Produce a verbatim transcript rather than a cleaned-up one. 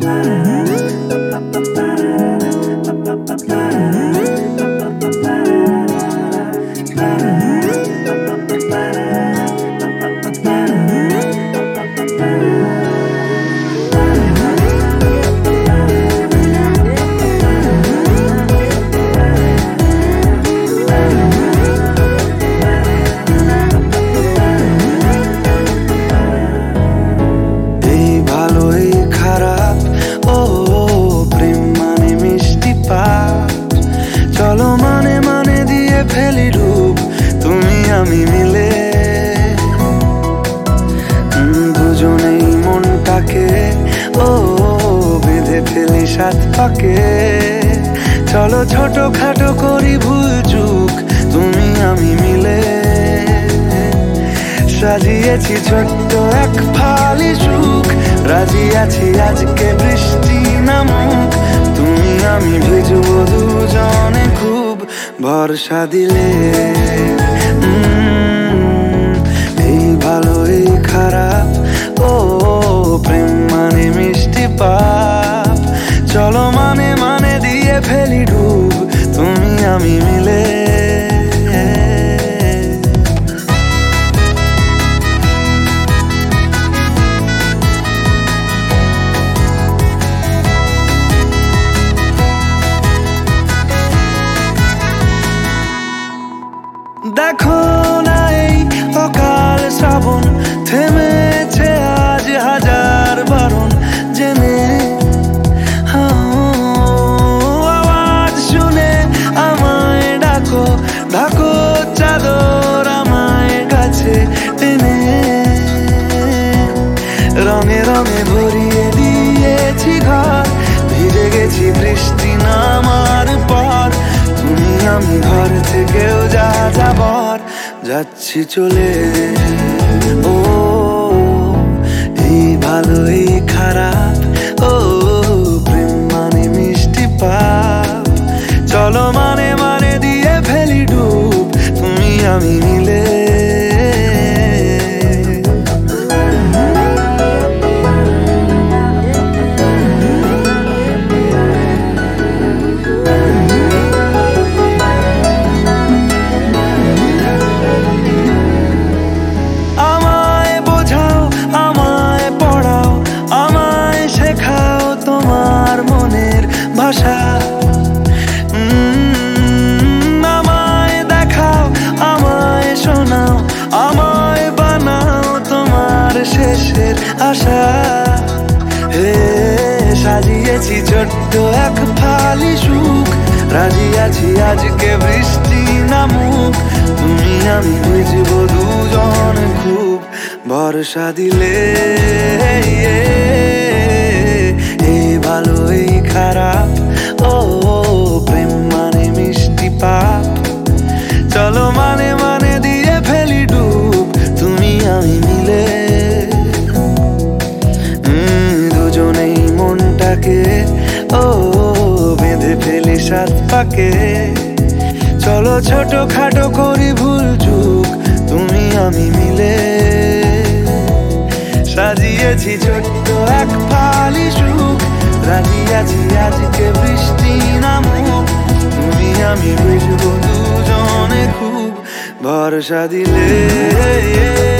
চলো মানে মানে দিয়ে ফেলি রূপ তুমি আমি মিলে, দুজনেই মনটাকে ও বেঁধে ফেলি সাত পাকে। চলো ছোট খাটো করি ভুল চুক তুমি আমি মিলে, সাজিয়েছি ছোট্ট এক ফালি সুখ, রাজি আছি আজকে বৃষ্টি নামুক তুমি আমি ভিজবো দুজনে খুব ভরসা দিলে। এই ভালো এই খারাপ ও প্রেম মানে মিষ্টি পাপ, চলো মানে মানে দিয়ে ফেলি ডুব তুমি আমি মিলে। দেখো না এই অকাল শ্রাবণ, থেমেছে আজ হাজার বারণ জেনে, আওয়াজ শুনে আমায় ডাকো ডাকো চাদর আমায় কাছে টেনে, রঙে রঙে ভরিয়ে দিয়েছি ঘর, ভিজে গেছি বৃষ্টি নামার পর, তুমি আমি ঘর থেকেও যা যাবার যাচ্ছি চলে। ও এই ভালো এই খারাপ ও প্রেম মানে মিষ্টি পাপ, চলো মানে মানে দিয়ে ফেলি ডুব তুমি আমি মিলে। আমায় দেখাও আমায় শোনাও আমায় বানাও তোমার শেষের আশা, হে সাজিয়েছি ছোট্ট এক ফালি সুখ, রাজি আছি আজকে বৃষ্টি নামুক তুমি আমি ভিজবো দুজন খুব ভরসা দিলে। এই ভালো এই খারাপ ও প্রেম মানে মিষ্টি পাপ, চলো মানে মানে দিয়ে ফেলি ডুব তুমি আমি মিলে, দুজনেই মনটাকে ও বেঁধে ফেলি সাত পাকে। চলো ছোট খাটো করি ভুল চুক তুমি আমি মিলে, সাজিয়েছি ছোট্ট এক ফালি সুখ, রাজি আছি আজকে বৃষ্টি নামুক তুমি আমি বুঝবো দুজনে খুব ভরসা দিলে।